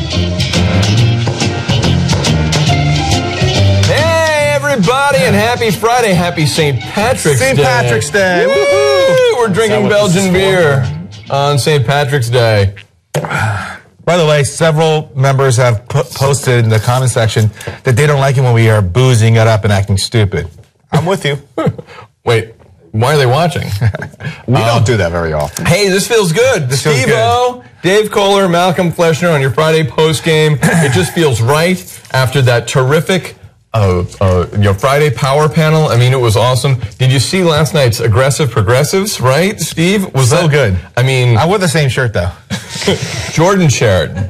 Hey, everybody, and happy Friday. Happy St. Patrick's Day. St. Patrick's Day. Woo-hoo! We're drinking Belgian beer on St. Patrick's Day. By the way, several members have posted in the comment section that they don't like it when we are boozing it up and acting stupid. I'm with you. Wait, why are they watching? We don't do that very often. Hey, this feels good. Steve-O, Dave Kohler, Malcolm Fleshner on your Friday post game. It just feels right after that terrific your Friday power panel. I mean, it was awesome. Did you see last night's Aggressive Progressives, right, Steve? Was so that good? I mean, I wore the same shirt, though. Jordan Sheridan,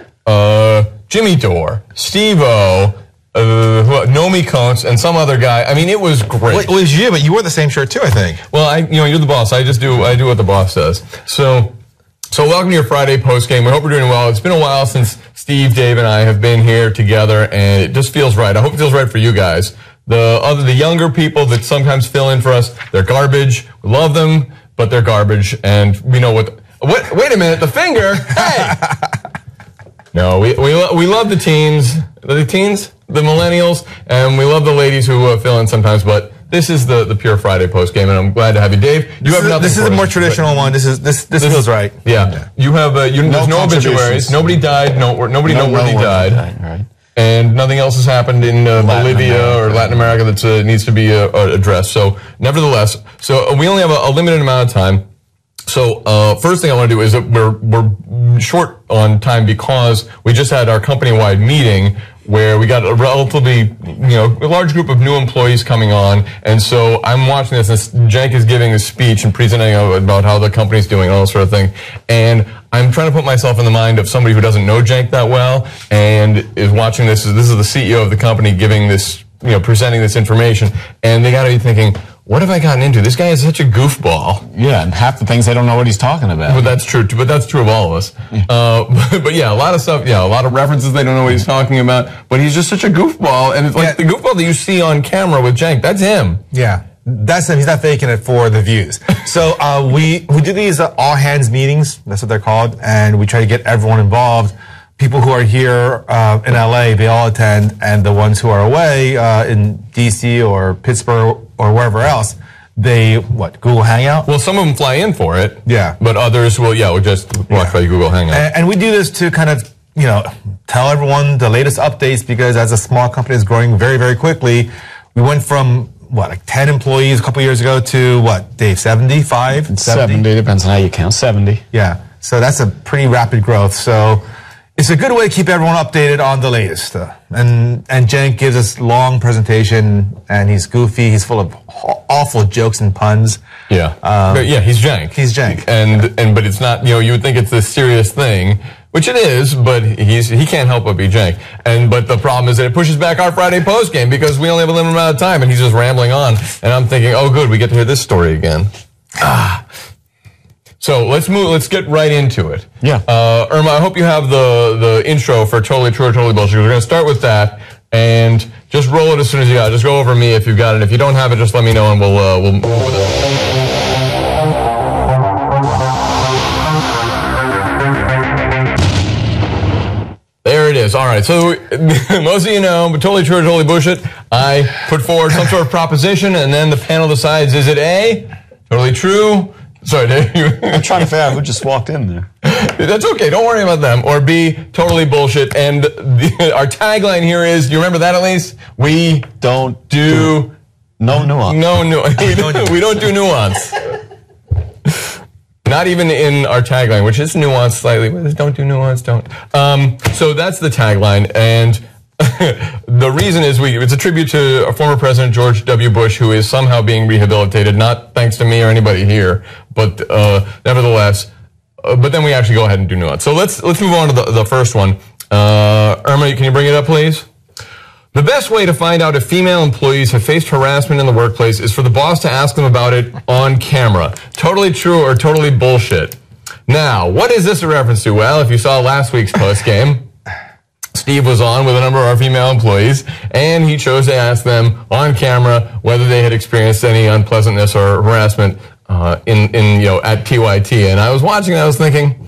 Jimmy Dore, Steve-O, Nomi Coates, and some other guy. I mean, it was great. Well, it was you, but you wore the same shirt, too, I think. Well, you're the boss. I do what the boss says. So welcome to your Friday post game. We hope we're doing well. It's been a while since Steve, Dave, and I have been here together, and it just feels right. I hope it feels right for you guys. The younger people that sometimes fill in for us, they're garbage. We love them, but they're garbage, and we know what. Wait a minute, the finger. Hey. No, we love the teens, the millennials, and we love the ladies who fill in sometimes. But this is the pure Friday post game, and I'm glad to have you, Dave. This is a more traditional one. This feels right. Yeah, you have there's no obituaries. Nobody died. Nobody noteworthy died. Right. And nothing else has happened in Bolivia or Latin America that needs to be addressed. So, nevertheless, we only have a limited amount of time. So, first thing I want to do is that we're short on time because we just had our company-wide meeting where we got a relatively, a large group of new employees coming on. And so I'm watching this, and Cenk is giving a speech and presenting about how the company's doing and all that sort of thing. And I'm trying to put myself in the mind of somebody who doesn't know Cenk that well and is watching this. This is the CEO of the company giving this, presenting this information. And they got to be thinking, what have I gotten into? This guy is such a goofball. Yeah, and half the things I don't know what he's talking about. But that's true. But that's true of all of us. But yeah, a lot of stuff. Yeah, a lot of references they don't know what he's talking about. But he's just such a goofball, and it's like the goofball that you see on camera with Cenk. That's him. Yeah, that's him. He's not faking it for the views. So we do these all hands meetings. That's what they're called, and we try to get everyone involved. People who are here in LA, they all attend, and the ones who are away in DC or Pittsburgh or wherever else, they Google Hangout? Well, some of them fly in for it. Yeah. But others will just watch by Google Hangout. And we do this to kind of, tell everyone the latest updates because as a small company is growing very, very quickly, we went from 10 employees a couple years ago to Dave, 75? 70, depends on how you count, 70. Yeah. So that's a pretty rapid growth. So it's a good way to keep everyone updated on the latest. And Cenk gives us long presentation, and he's goofy. He's full of awful jokes and puns. Yeah. But yeah, he's Cenk. He's Cenk. But it's not, you would think it's this serious thing, which it is, but he can't help but be Cenk. But the problem is that it pushes back our Friday post game because we only have a limited amount of time, and he's just rambling on. And I'm thinking, oh good, we get to hear this story again. So let's get right into it. Yeah. Irma, I hope you have the intro for Totally True or Totally Bullshit. We're going to start with that and just roll it as soon as you got it. Just go over me if you've got it. If you don't have it, just let me know and we'll move with it. There it is. All right. So most of you know, but Totally True or Totally Bullshit, I put forward some sort of proposition and then the panel decides, is it A, totally true? Sorry, Dave. I'm trying to figure out who just walked in there. That's okay. Don't worry about them. Or B, totally bullshit. And our tagline here is, do you remember that at least? We don't do no nuance. We don't do nuance. Not even in our tagline, which is nuanced slightly. Don't do nuance, don't. So that's the tagline. And the reason is it's a tribute to a former President George W. Bush, who is somehow being rehabilitated, not thanks to me or anybody here, but nevertheless. But then we actually go ahead and do nuance. So let's move on to the first one. Irma, can you bring it up, please? The best way to find out if female employees have faced harassment in the workplace is for the boss to ask them about it on camera. Totally true or totally bullshit? Now, what is this a reference to? Well, if you saw last week's post game, Steve was on with a number of our female employees, and he chose to ask them on camera whether they had experienced any unpleasantness or harassment at TYT. And I was watching and I was thinking,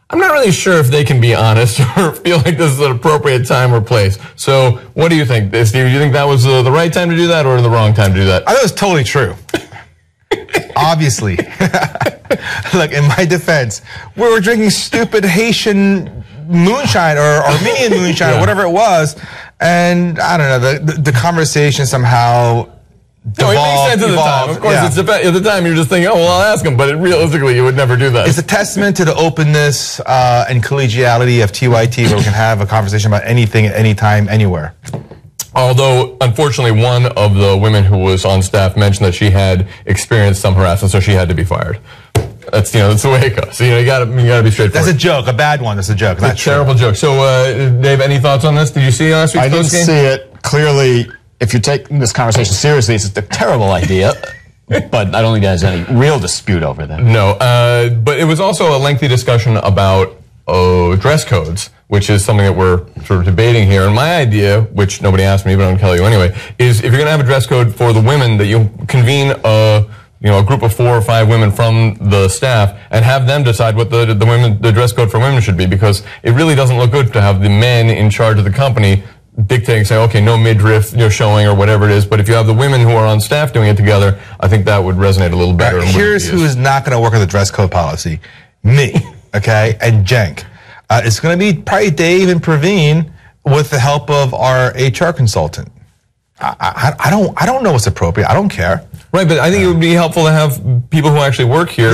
I'm not really sure if they can be honest or feel like this is an appropriate time or place. So what do you think, Steve? Do you think that was the right time to do that or the wrong time to do that? I thought it was totally true. Obviously. Look, in my defense, we were drinking stupid Haitian moonshine or Armenian moonshine or whatever it was. And I don't know, the conversation somehow no, it makes sense at the time. Of course, it's at the time you're just thinking, oh, well, I'll ask him. But realistically, you would never do that. It's a testament to the openness and collegiality of TYT where we can have a conversation about anything at any time, anywhere. Although, unfortunately, one of the women who was on staff mentioned that she had experienced some harassment, so she had to be fired. That's that's the way it goes. So, you gotta be straightforward. That's a joke, a bad one. That's a joke. It's a terrible joke. So, Dave, any thoughts on this? Did you see last week's I didn't see it. Clearly, if you're taking this conversation seriously, it's a terrible idea. But I don't think there's any real dispute over that. No, but it was also a lengthy discussion about dress codes, which is something that we're sort of debating here. And my idea, which nobody asked me, but I'm going to tell you anyway, is if you're going to have a dress code for the women, that you convene a group of 4 or 5 women from the staff and have them decide what the dress code for women should be, because it really doesn't look good to have the men in charge of the company dictating, say, okay, no midriff showing or whatever it is. But if you have the women who are on staff doing it together, I think that would resonate a little better. Here's who is not going to work on the dress code policy. Me, okay, and Jenk. It's going to be probably Dave and Praveen with the help of our HR consultant. I don't know what's appropriate. I don't care. Right, but I think it would be helpful to have people who actually work here.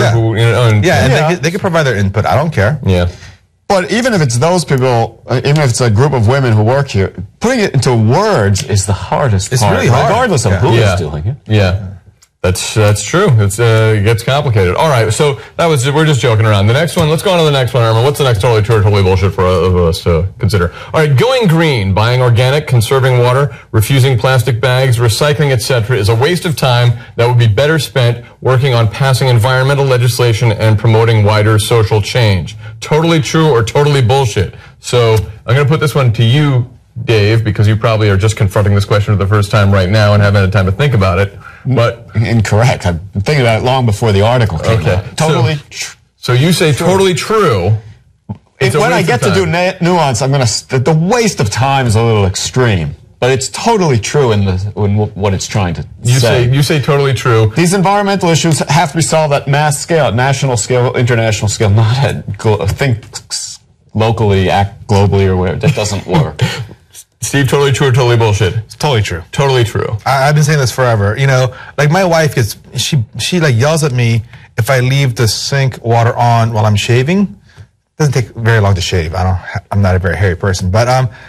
Yeah. They can provide their input. I don't care. Yeah. But even if it's those people, even if it's a group of women who work here, putting it into words is the hardest part. It's really hard. Regardless of who is doing it. Yeah. That's true. It gets complicated. All right, so we're just joking around. The next one, let's go on to the next one, Irma. What's the next totally true or totally bullshit for us to consider? All right, going green, buying organic, conserving water, refusing plastic bags, recycling, etc. is a waste of time that would be better spent working on passing environmental legislation and promoting wider social change. Totally true or totally bullshit? So I'm going to put this one to you, Dave, because you probably are just confronting this question for the first time right now and haven't had time to think about it. But incorrect. I've been thinking about it long before the article came out. Totally. So you say totally true. When I get to do nuance, the waste of time is a little extreme. But it's totally true in what it's trying to say. You say totally true. These environmental issues have to be solved at mass scale, national scale, international scale, not at think locally, act globally, or whatever. That doesn't work. Steve, totally true or totally bullshit? It's totally true. Totally true. I've been saying this forever. Like my wife she like yells at me if I leave the sink water on while I'm shaving. It doesn't take very long to shave. I'm not a very hairy person, but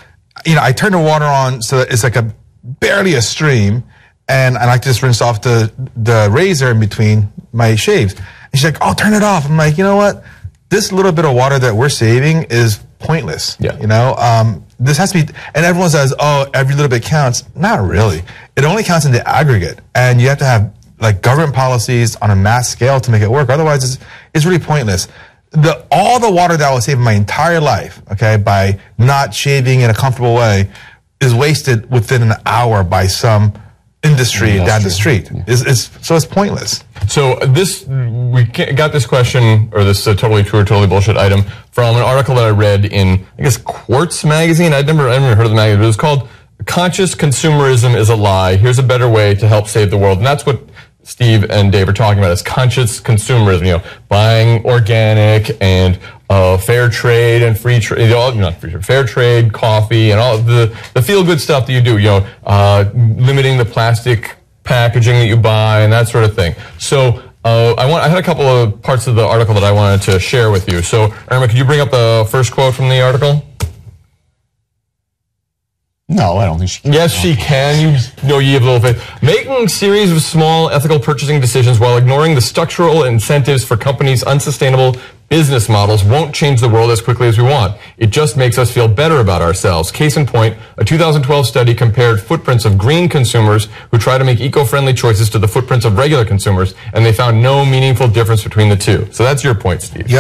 I turn the water on so that it's like barely a stream, and I like to just rinse off the razor in between my shaves. And she's like, "Oh, turn it off." I'm like, you know what? This little bit of water that we're saving is pointless. Yeah. This has to be, and everyone says, "Oh, every little bit counts." Not really. It only counts in the aggregate, and you have to have like government policies on a mass scale to make it work. Otherwise, it's really pointless. All the water that I was saving my entire life, okay, by not shaving in a comfortable way, is wasted within an hour by some industry down the street. Yeah. So it's pointless. So we got this question, or this totally true or totally bullshit item, from an article that I read in, I guess, Quartz magazine. I'd never heard of the magazine, but it was called "Conscious Consumerism is a Lie. Here's a Better Way to Help Save the World." And that's what Steve and Dave are talking about, is conscious consumerism, buying organic and fair trade and free trade, not free trade, fair trade, coffee, and all the feel-good stuff that you do, limiting the plastic packaging that you buy and that sort of thing. So I had a couple of parts of the article that I wanted to share with you. So Irma, could you bring up the first quote from the article? No, I don't think she can. Yes, she can. You have little faith. Making a series of small ethical purchasing decisions while ignoring the structural incentives for companies' unsustainable business models won't change the world as quickly as we want. It just makes us feel better about ourselves. Case in point, a 2012 study compared footprints of green consumers who try to make eco-friendly choices to the footprints of regular consumers, and they found no meaningful difference between the two. So that's your point, Steve. Yep.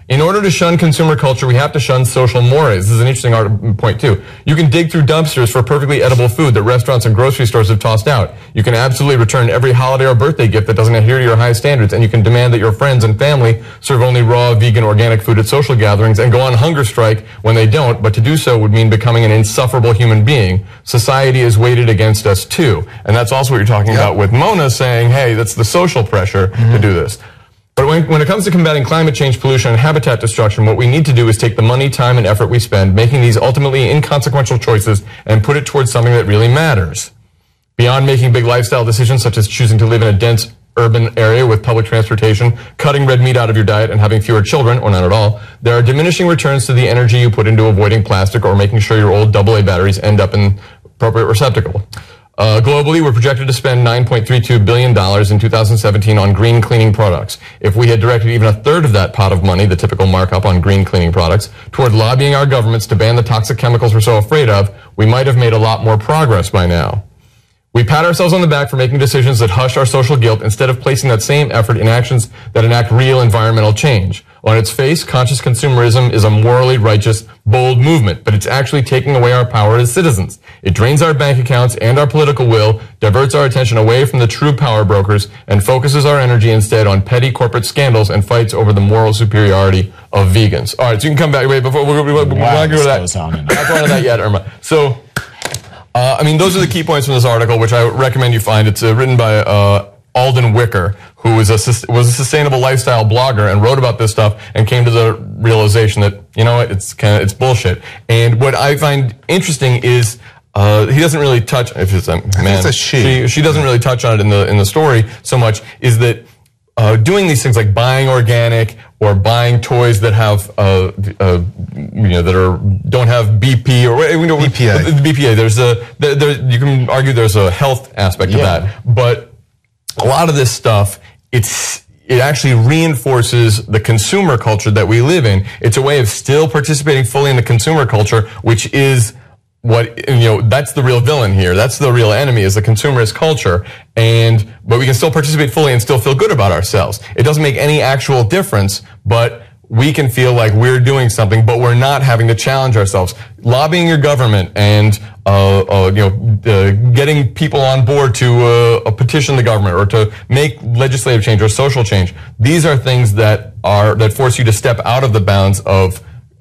In order to shun consumer culture, we have to shun social mores. This is an interesting point, too. You can dig through dumpsters for perfectly edible food that restaurants and grocery stores have tossed out. You can absolutely return every holiday or birthday gift that doesn't adhere to your high standards, and you can demand that your friends and family serve only raw, vegan, organic food at social gatherings and go on hunger strike when they don't, but to do so would mean becoming an insufferable human being. Society is weighted against us, too. And that's also what you're talking about with Mona saying, hey, that's the social pressure to do this. But when it comes to combating climate change, pollution, and habitat destruction, what we need to do is take the money, time, and effort we spend making these ultimately inconsequential choices and put it towards something that really matters. Beyond making big lifestyle decisions such as choosing to live in a dense urban area with public transportation, cutting red meat out of your diet, and having fewer children, or none at all, there are diminishing returns to the energy you put into avoiding plastic or making sure your old AA batteries end up in appropriate receptacle. Globally, we're projected to spend $9.32 billion in 2017 on green cleaning products. If we had directed even a third of that pot of money, the typical markup on green cleaning products, toward lobbying our governments to ban the toxic chemicals we're so afraid of, we might have made a lot more progress by now. We pat ourselves on the back for making decisions that hush our social guilt instead of placing that same effort in actions that enact real environmental change. On its face, conscious consumerism is a morally righteous, bold movement, but it's actually taking away our power as citizens. It drains our bank accounts and our political will, diverts our attention away from the true power brokers, and focuses our energy instead on petty corporate scandals and fights over the moral superiority of vegans. All right, so you can come back. Wait, before we'll go to that. I'm not going to that yet, Irma. So, I mean, those are the key points from this article, which I recommend you find. It's written by Alden Wicker, who was a sustainable lifestyle blogger and wrote about this stuff and came to the realization that, you know what, it's bullshit. And what I find interesting is he doesn't really touch, if it's a man, it's a she doesn't really touch on it in the story so much, is that doing these things like buying organic or buying toys that have don't have BP or BPA. BPA. You can argue there's a health aspect to that, but a lot of this stuff, it actually reinforces the consumer culture that we live in. It's a way of still participating fully in the consumer culture, which is that's the real villain here. That's the real enemy, is the consumerist culture. But we can still participate fully and still feel good about ourselves. It doesn't make any actual difference, but we can feel like we're doing something, but we're not having to challenge ourselves. Lobbying your government and getting people on board to petition the government or to make legislative change or social change. These are things that force you to step out of the bounds of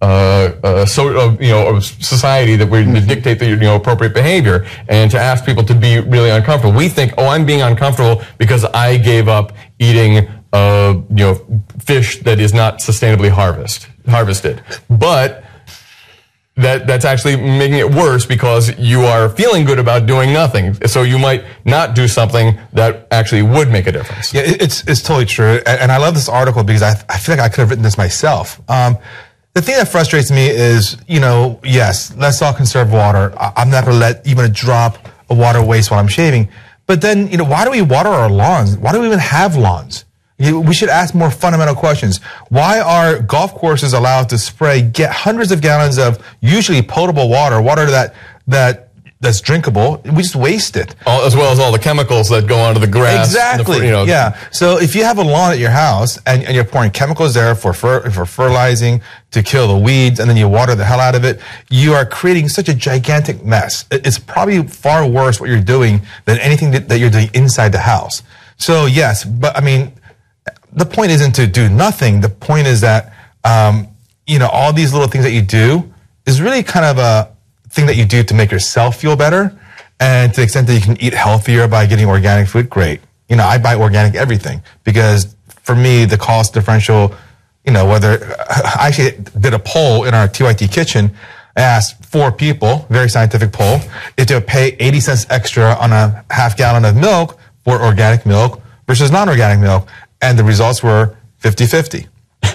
society that we dictate the appropriate behavior, and to ask people to be really uncomfortable. We think, I'm being uncomfortable because I gave up eating fish that is not sustainably harvested. But that's actually making it worse because you are feeling good about doing nothing. So you might not do something that actually would make a difference. Yeah, it's totally true. And I love this article because I feel like I could have written this myself. The thing that frustrates me is, yes, let's all conserve water. I'm not going to let even a drop of water waste while I'm shaving. But then, why do we water our lawns? Why do we even have lawns? We should ask more fundamental questions. Why are golf courses allowed to get hundreds of gallons of usually potable water that's drinkable? We just waste it. As well as all the chemicals that go onto the grass. Exactly. Yeah. So if you have a lawn at your house and you're pouring chemicals there for fertilizing to kill the weeds, and then you water the hell out of it, you are creating such a gigantic mess. It's probably far worse what you're doing than anything that you're doing inside the house. So yes, but I mean, the point isn't to do nothing. The point is that, all these little things that you do is really kind of a thing that you do to make yourself feel better. And to the extent that you can eat healthier by getting organic food, great. I buy organic everything because for me, the cost differential, I actually did a poll in our TYT kitchen. I asked 4 people, very scientific poll, if they would pay 80 cents extra on a half gallon of milk for organic milk versus non-organic milk. And the results were 50-50.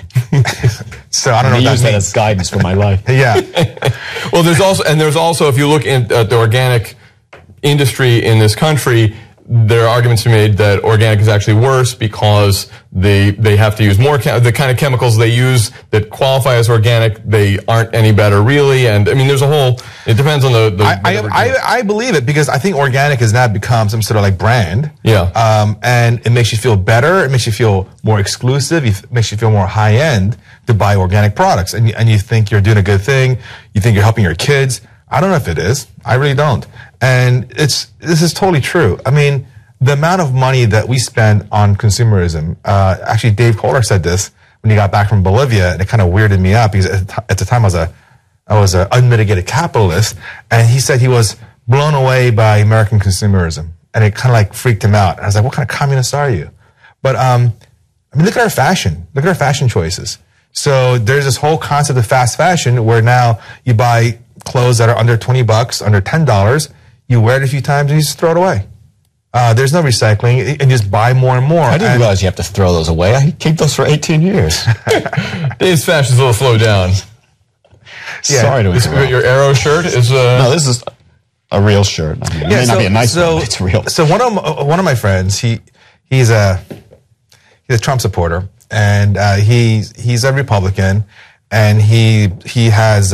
So I don't know what that means. I use that as guidance for my life. Yeah. Well, there's also, if you look at the organic industry in this country, there are arguments to be made that organic is actually worse because they have to use more the kind of chemicals they use that qualify as organic. They aren't any better really, and I mean there's a whole. It depends on the I believe it because I think organic has now become some sort of like brand. Yeah. And it makes you feel better. It makes you feel more exclusive. It makes you feel more high end to buy organic products. And you think you're doing a good thing. You think you're helping your kids. I don't know if it is. I really don't. And this is totally true. I mean, the amount of money that we spend on consumerism, actually Dave Kohler said this when he got back from Bolivia, and it kind of weirded me out because at the time I was an unmitigated capitalist, and he said he was blown away by American consumerism, and it kind of like freaked him out. And I was like, what kind of communist are you? But I mean, look at our fashion. Look at our fashion choices. So there's this whole concept of fast fashion where now you buy clothes that are under $20, under $10, you wear it a few times and you just throw it away. There's no recycling, and just buy more and more. I didn't realize you have to throw those away. I keep those for 18 years. Dave's fashion's a little slow down. Yeah. Sorry to interrupt. Your Arrow shirt is no, this is a real shirt. I mean, it may not be a nice one, but it's real. So one of my friends, he's a Trump supporter, and he's a Republican, and he makes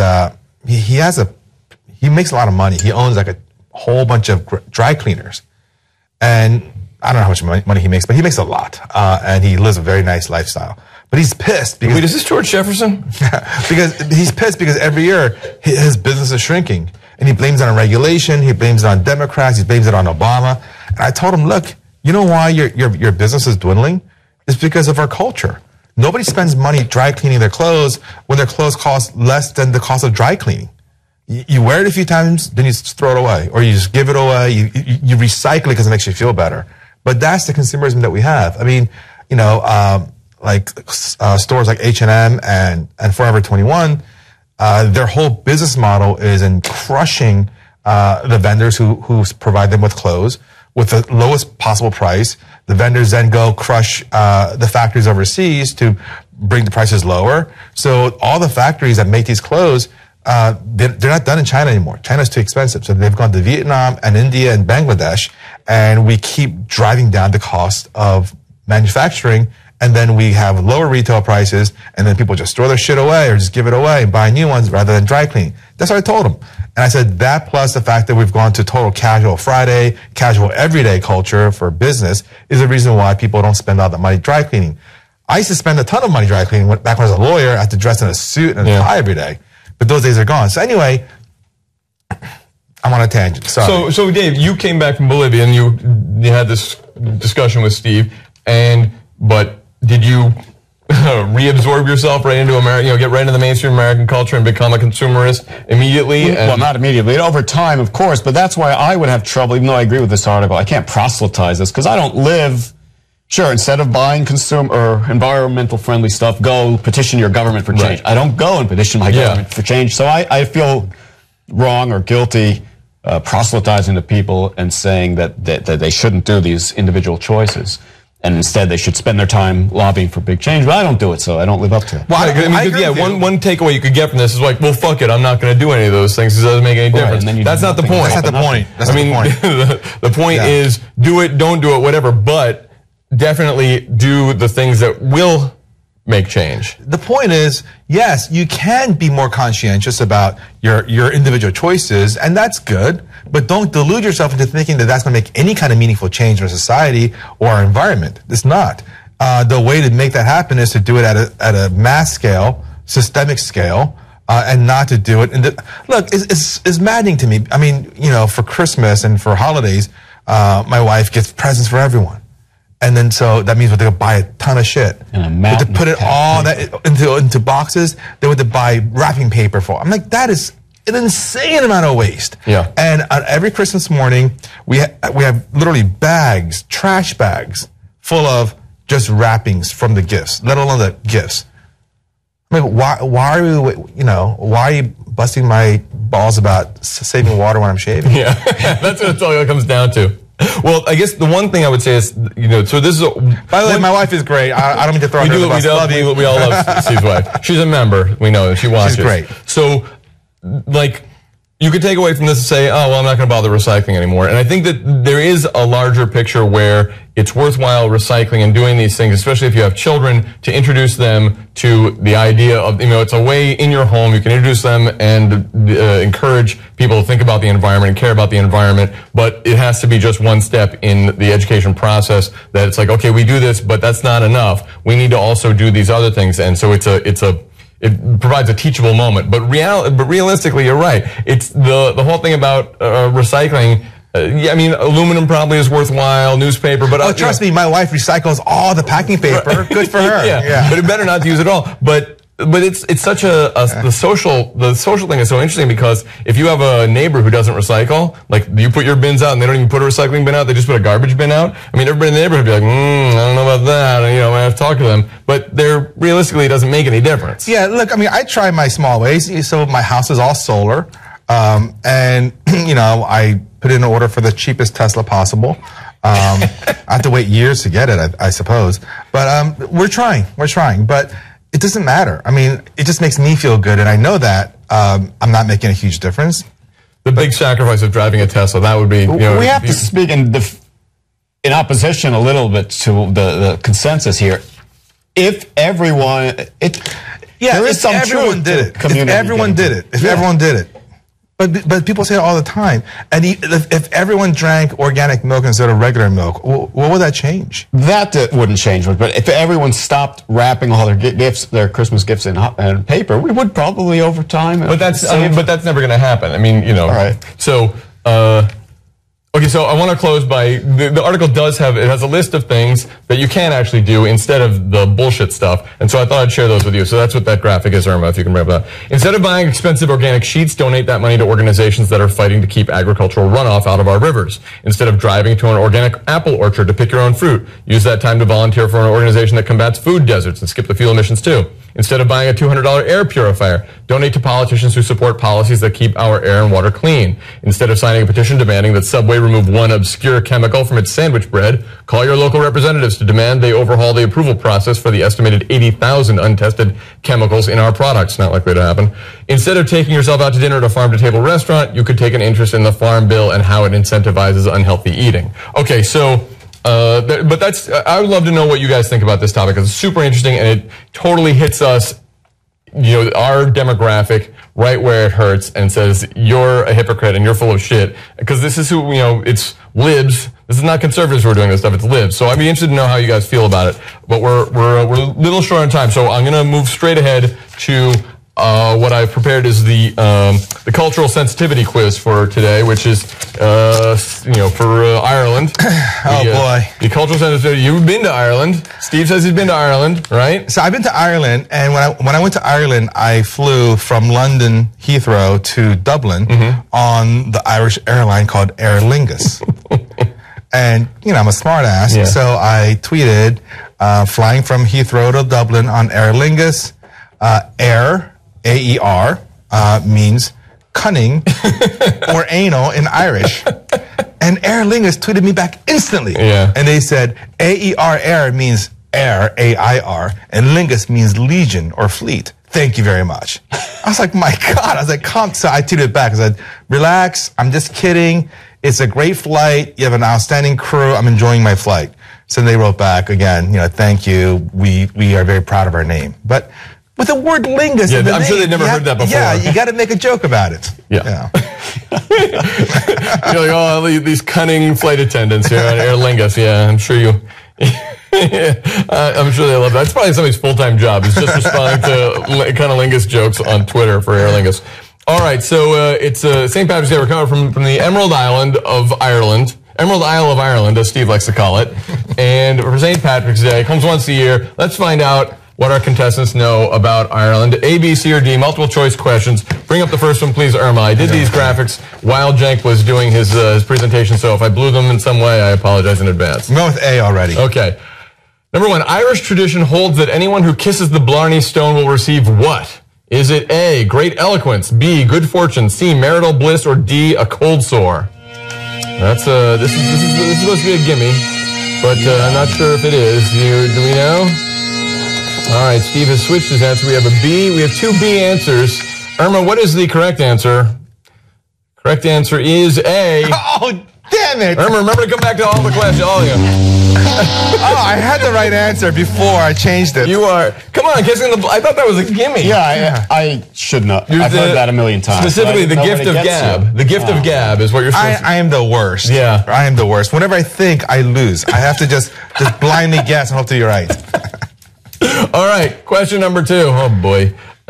a lot of money. He owns like a whole bunch of dry cleaners, and I don't know how much money he makes, but he makes a lot, and he lives a very nice lifestyle. But he's pissed because... Wait, is this George Jefferson? Because he's pissed because every year his business is shrinking. And he blames it on regulation, he blames it on Democrats, he blames it on Obama. And I told him, look, you know why your business is dwindling? It's because of our culture. Nobody spends money dry cleaning their clothes when their clothes cost less than the cost of dry cleaning. You wear it a few times, then you just throw it away. Or you just give it away, you recycle it because it makes you feel better. But that's the consumerism that we have. I mean, you know... stores like H&M and Forever 21, their whole business model is in crushing the vendors who provide them with clothes with the lowest possible price. The vendors then go crush the factories overseas to bring the prices lower. So all the factories that make these clothes, they're not done in China anymore. China's too expensive. So they've gone to Vietnam and India and Bangladesh, and we keep driving down the cost of manufacturing. And then we have lower retail prices, and then people just throw their shit away or just give it away and buy new ones rather than dry clean. That's what I told them. And I said that plus the fact that we've gone to total casual Friday, casual everyday culture for business is the reason why people don't spend all that money dry cleaning. I used to spend a ton of money dry cleaning back when I was a lawyer. I had to dress in a suit and a tie every day. But those days are gone. So anyway, I'm on a tangent. Sorry. So Dave, you came back from Bolivia and you had this discussion with Steve, but did you reabsorb yourself right into America, get right into the mainstream American culture and become a consumerist immediately? Well, not immediately. Over time, of course, but that's why I would have trouble, even though I agree with this article, I can't proselytize this because I don't live... Sure, instead of buying consumer or environmental friendly stuff, go petition your government for change. Right. I don't go and petition my government for change, so I feel wrong or guilty proselytizing to people and saying that they shouldn't do these individual choices. And instead, they should spend their time lobbying for big change. But I don't do it, so I don't live up to it. Well, one takeaway you could get from this is like, well, fuck it, I'm not going to do any of those things. It doesn't make any difference. That's not the point. That's not the point. The point is, do it, don't do it, whatever. But definitely do the things that will make change. The point is, yes, you can be more conscientious about your individual choices, and that's good. But don't delude yourself into thinking that that's going to make any kind of meaningful change in our society or our environment. It's not. The way to make that happen is to do it at a mass scale, systemic scale, and not to do it. Look, it's maddening to me. I mean, for Christmas and for holidays, my wife gets presents for everyone. And then so that means we have to buy a ton of shit. And to put it all that into boxes, they would have to buy wrapping paper for. I'm like, that is an insane amount of waste. Yeah. And on every Christmas morning, we have literally bags, trash bags, full of just wrappings from the gifts, let alone the gifts. I mean, why are you busting my balls about saving water when I'm shaving? Yeah, that's what it comes down to. Well, I guess the one thing I would say is, so this is... By the way, my wife is great. I don't mean to throw her under the bus. We all love Steve's wife. She's a member. We know she wants She's great. So, like, you could take away from this and say, oh, well, I'm not going to bother recycling anymore. And I think that there is a larger picture where it's worthwhile recycling and doing these things, especially if you have children, to introduce them to the idea of, it's a way in your home. You can introduce them and encourage people to think about the environment and care about the environment. But it has to be just one step in the education process that it's like, okay, we do this, but that's not enough. We need to also do these other things. And so it provides a teachable moment, but realistically, you're right. It's the whole thing about recycling. Aluminum probably is worthwhile. Newspaper, but trust me, my wife recycles all the packing paper. Good for her. Yeah, but it better not to use it all. But it's such the social thing is so interesting, because if you have a neighbor who doesn't recycle, like you put your bins out and they don't even put a recycling bin out, they just put a garbage bin out. Everybody in the neighborhood would be like, I don't know about that. I have to talk to them. But realistically, it doesn't make any difference. Yeah, look, I try my small ways. So my house is all solar. And, I put in an order for the cheapest Tesla possible. I have to wait years to get it, I suppose. But we're trying. But it doesn't matter. It just makes me feel good, and I know that I'm not making a huge difference. The big sacrifice of driving a Tesla, that would be... we have to speak in opposition a little bit to the consensus here. If everyone... there is some truth to community. If everyone did it. But people say it all the time. And if everyone drank organic milk instead of regular milk, what would that change? That wouldn't change much. But if everyone stopped wrapping all their Christmas gifts in paper, we would probably over time. But that's never going to happen. All right. So. Okay, so I want to close by, the article has a list of things that you can actually do instead of the bullshit stuff. And so I thought I'd share those with you. So that's what that graphic is, Irma, if you can bring up that. Instead of buying expensive organic sheets, donate that money to organizations that are fighting to keep agricultural runoff out of our rivers. Instead of driving to an organic apple orchard to pick your own fruit, use that time to volunteer for an organization that combats food deserts and skip the fuel emissions too. Instead of buying a $200 air purifier, donate to politicians who support policies that keep our air and water clean. Instead of signing a petition demanding that Subway remove one obscure chemical from its sandwich bread, call your local representatives to demand they overhaul the approval process for the estimated 80,000 untested chemicals in our products. Not likely to happen. Instead of taking yourself out to dinner at a farm-to-table restaurant, you could take an interest in the Farm Bill and how it incentivizes unhealthy eating. Okay, so... I would love to know what you guys think about this topic, because it's super interesting and it totally hits us, our demographic right where it hurts, and says you're a hypocrite and you're full of shit. Because this is who, it's libs. This is not conservatives who are doing this stuff, it's libs. So I'd be interested to know how you guys feel about it. But we're a little short on time, so I'm going to move straight ahead to what I've prepared is the cultural sensitivity quiz for today, which is for Ireland. Boy, the cultural sensitivity. You've been to Ireland. Steve says he's been to Ireland, right? So I've been to Ireland, and when I went to Ireland, I flew from London Heathrow to Dublin on the Irish airline called Aer Lingus. And I'm a smart ass, so I tweeted, flying from Heathrow to Dublin on Aer Lingus, Aer. A-E-R means cunning or anal in Irish. And Aer Lingus tweeted me back instantly. Yeah. And they said, A-E-R, air means air, A-I-R, and lingus means legion or fleet. Thank you very much. I was like, my God. I was like, so I tweeted back. I said, relax, I'm just kidding. It's a great flight. You have an outstanding crew. I'm enjoying my flight. So they wrote back again, thank you. We are very proud of our name. But with the word lingus in the I'm sure they've never heard that before. Yeah, you got to make a joke about it. Yeah. You're like, these cunning flight attendants here on Aer Lingus. Yeah, I'm sure you... I'm sure they love that. It's probably somebody's full-time job. Is just responding to kind of lingus jokes on Twitter for Aer Lingus. All right, so it's St. Patrick's Day. We're coming from the Emerald Island of Ireland. Emerald Isle of Ireland, as Steve likes to call it. And for St. Patrick's Day, it comes once a year. Let's find out what our contestants know about Ireland. A, B, C, or D, multiple choice questions. Bring up the first one, please, Irma. I did these graphics while Cenk was doing his presentation, so if I blew them in some way, I apologize in advance. I'm going with A already. Okay. Number one, Irish tradition holds that anyone who kisses the Blarney Stone will receive what? Is it A, great eloquence, B, good fortune, C, marital bliss, or D, a cold sore? That's this is supposed to be a gimme, but I'm not sure if it is. Do we know? All right, Steve has switched his answer. We have a B. We have two B answers. Irma, what is the correct answer? Correct answer is A. Oh, damn it. Remember to come back to all the questions, all of you. Oh, I had the right answer before I changed it. You are. Come on, Kissing the... I thought that was a gimme. Yeah, I should know. I've heard that a million times. Specifically, the gift of gab. The gift of gab is what you're supposed to... I am the worst. Yeah. I am the worst. Whenever I think, I lose. I have to just blindly guess and hope that you're right. All right, question number 2. Oh, boy.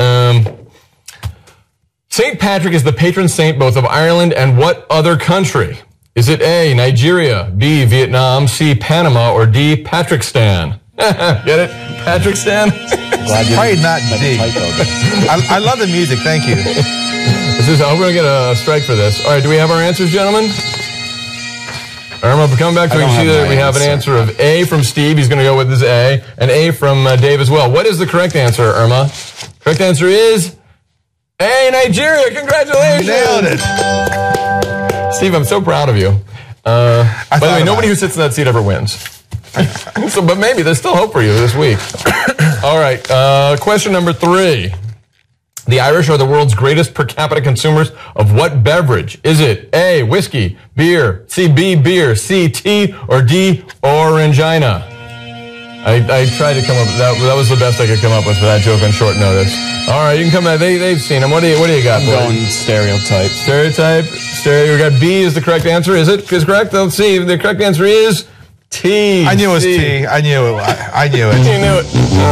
St. Patrick is the patron saint both of Ireland and what other country? Is it A, Nigeria, B, Vietnam, C, Panama, or D, Patrickstan? Get it? Patrickstan? Probably not D. I love the music. Thank you. I hope we don't get a strike for this. All right, do we have our answers, gentlemen? Irma, coming back to you, see that we have an answer of A from Steve. He's going to go with his A, and A from Dave as well. What is the correct answer, Irma? Correct answer is A, Nigeria. Congratulations. Nailed it. Steve, I'm so proud of you. By the way, nobody who sits in that seat ever wins. But maybe there's still hope for you this week. All right, question number 3. The Irish are the world's greatest per capita consumers of what beverage? Is it A, whiskey, beer, C, beer, C, tea, or D, orangina? I tried to come up, that was the best I could come up with for that joke on short notice. All right, you can come back. They've seen them. What do you got? I'm going stereotype. We got B is the correct answer. Is it? Is correct? Let's see. The correct answer is T. I knew it was T. I knew it. I knew it. You knew it.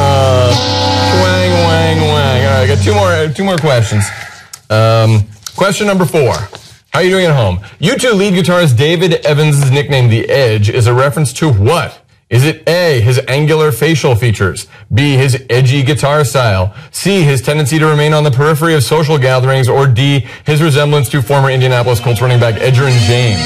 Wang. All right, I got two more questions. Question number 4. How are you doing at home? U2 lead guitarist David Evans' nickname The Edge is a reference to what? Is it A, his angular facial features, B, his edgy guitar style, C, his tendency to remain on the periphery of social gatherings, or D, his resemblance to former Indianapolis Colts running back Edgerrin James?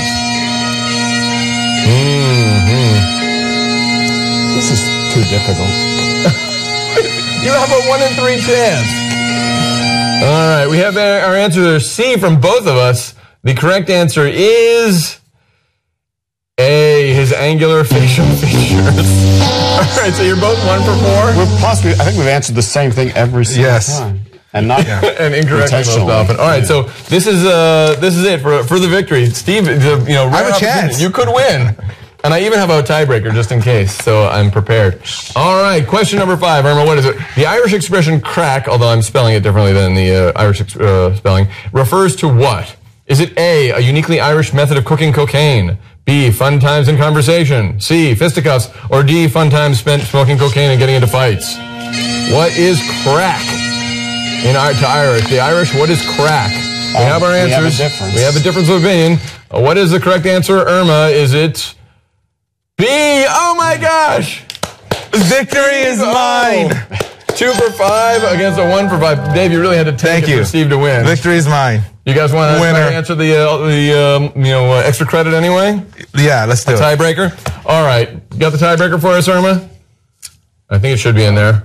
This is too difficult. You have a 1 in 3 chance. All right, we have our answer C from both of us. The correct answer is A, his angular facial features. All right, so you're both 1 for 4? I think we've answered the same thing every single time. And not and incorrectly most often. All right, so this is it for the victory. Steve, I have a chance. You could win. And I even have a tiebreaker just in case, so I'm prepared. All right, question number 5. Irma, what is it? The Irish expression crack, although I'm spelling it differently than the Irish spelling, refers to what? Is it A, a uniquely Irish method of cooking cocaine? B, fun times in conversation? C, fisticuffs? Or D, fun times spent smoking cocaine and getting into fights? What is crack to Irish? The Irish, what is crack? We have our answers. We have a difference of opinion. What is the correct answer, Irma? Is it B? Oh my gosh! Victory is mine. 2 for 5 against a 1 for 5. Dave, you really had to take it for Steve to win. Victory is mine. You guys want to answer the extra credit anyway? Yeah, let's do it. Tiebreaker. All right, you got the tiebreaker for us, Irma? I think it should be in there.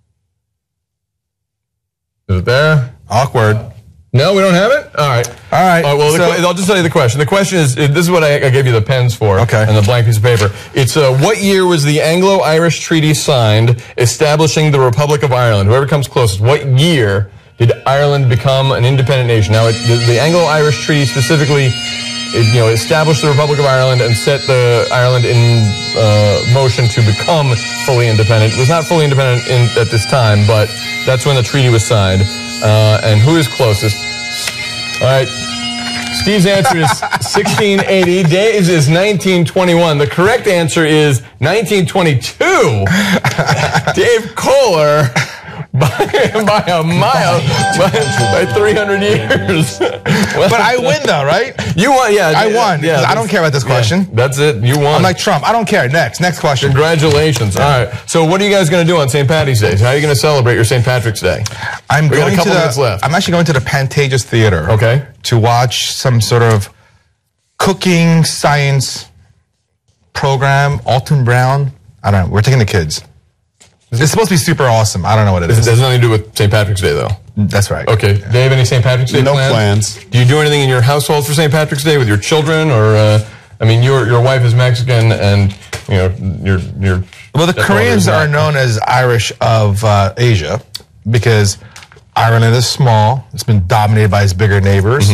Is it there? Awkward. No, we don't have it? All right. Well, I'll just tell you the question. The question is, this is what I gave you the pens for. Okay. And the blank piece of paper. It's, what year was the Anglo-Irish Treaty signed establishing the Republic of Ireland? Whoever comes closest. What year did Ireland become an independent nation? Now, the Anglo-Irish Treaty specifically, established the Republic of Ireland and set Ireland in motion to become fully independent. It was not fully independent at this time, but that's when the treaty was signed. And who is closest? All right. Steve's answer is 1680. Dave's is 1921. The correct answer is 1922. Dave Kohler by a mile, by 300 years. But I win though, right? You won, yeah. I won. Yeah, I don't care about this question. Yeah, that's it. You won. I'm like Trump. I don't care. Next question. Congratulations. All right. So what are you guys going to do on St. Patty's Day? How are you going to celebrate your St. Patrick's Day? We got a couple minutes left. I'm actually going to the Pantages Theater. Okay. To watch some sort of cooking science program. Alton Brown. I don't know. We're taking the kids. It's supposed to be super awesome. I don't know what it is. It has nothing to do with St. Patrick's Day, though. That's right. Okay. Dave, any St. Patrick's Day plans? No plans. Do you do anything in your household for St. Patrick's Day with your children, or your wife is Mexican, and your well, the Koreans are known as Irish of Asia because Ireland is small. It's been dominated by its bigger neighbors. Mm-hmm.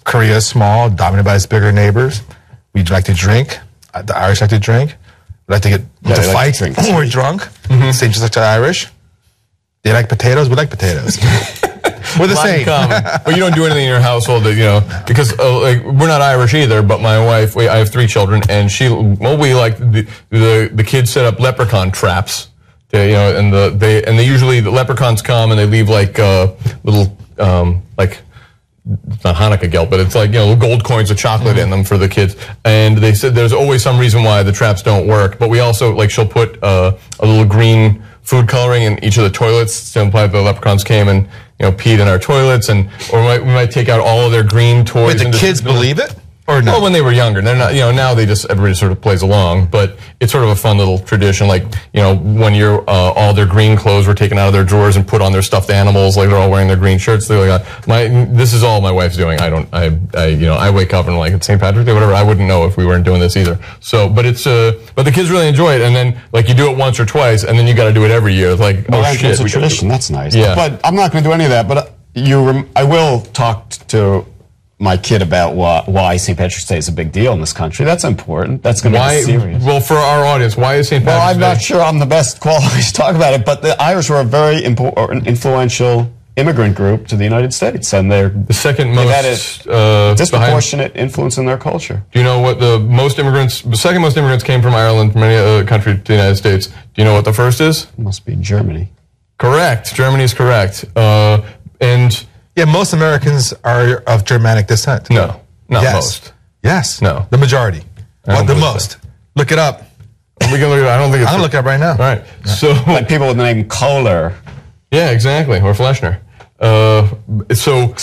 Korea is small, dominated by its bigger neighbors. We like to drink. The Irish like to drink. We like to get into fights when we're drunk. Same just like the Irish. They like potatoes. We like potatoes. We're the same. But you don't do anything in your household that, because like, we're not Irish either, but my wife, I have 3 children, and we like the kids set up leprechaun traps. And they usually, the leprechauns come and they leave like little, it's not Hanukkah gelt, but it's like, little gold coins with chocolate in them for the kids. And they said there's always some reason why the traps don't work. But we also, like, she'll put a little green food coloring in each of the toilets to imply the leprechauns came and, peed in our toilets. Or we might take out all of their green toys. Wait, the kids believe it? Or no? Well, when they were younger. They're not, now everybody sort of plays along, but it's sort of a fun little tradition. Like, when all their green clothes were taken out of their drawers and put on their stuffed animals, like they're all wearing their green shirts. They're like, this is all my wife's doing. I wake up and like, it's St. Patrick's Day, whatever. I wouldn't know if we weren't doing this either. So, but the kids really enjoy it. And then, like, you do it once or twice, and then you got to do it every year. It's like, shit. It's a tradition. That's nice. Yeah. But I'm not going to do any of that. But I will talk to my kid about why St. Patrick's Day is a big deal in this country. That's important. That's going to be serious. Well, for our audience, why is St. Patrick's Day? Well, I'm not sure I'm the best qualified to talk about it, but the Irish were a very influential immigrant group to the United States, and they're the second most had disproportionate influence in their culture. Do you know what the second most immigrants came from Ireland, from any other country to the United States? Do you know what the first is? It must be Germany. Correct. Germany is correct. Yeah, most Americans are of Germanic descent. No, not most. Yes. No. The majority. What the most? So. Look it up. We can look it up. I don't think it's... I'm going to look it up right now. All right. Yeah. So... Like people with the name Kohler. Yeah, exactly. Or Fleschner. So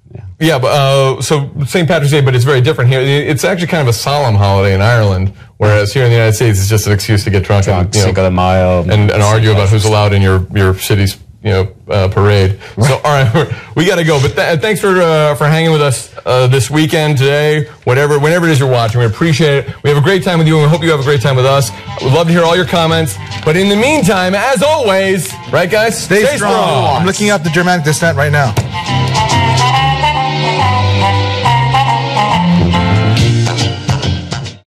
St. Patrick's Day, but it's very different here. It's actually kind of a solemn holiday in Ireland, whereas here in the United States, it's just an excuse to get drunk and, Cinco de Mayo. And argue about who's allowed in your city's parade. So, all right, we got to go. But thanks for hanging with us this weekend, today, whenever it is you're watching. We appreciate it. We have a great time with you, and we hope you have a great time with us. We'd love to hear all your comments. But in the meantime, as always, right, guys? Stay strong. I'm looking up the Germanic descent right now.